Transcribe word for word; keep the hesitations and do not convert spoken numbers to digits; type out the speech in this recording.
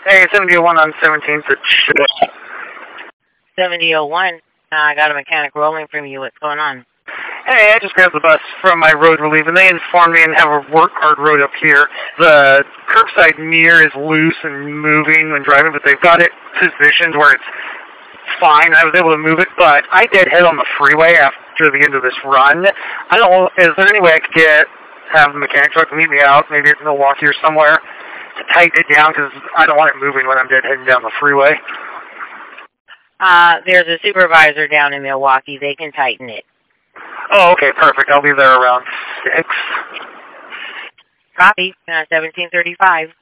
Hey, seventy oh one on seventeenth. seventy oh one. Uh, I got a mechanic rolling from you. What's going on? Hey, I just grabbed the bus from my road relief, and they informed me and have a work hard road up here. The curbside mirror is loose and moving when driving, but they've got it positioned where it's fine. I was able to move it, but I did hit on the freeway after the end of this run. I don't know, is there any way I could get, have the mechanic truck meet me out, maybe at Milwaukee or somewhere, to tighten it down, because I don't want it moving when I'm dead heading down the freeway? Uh, there's a supervisor down in Milwaukee. They can tighten it. Oh, okay, perfect. I'll be there around six. Copy. Uh, seventeen thirty-five.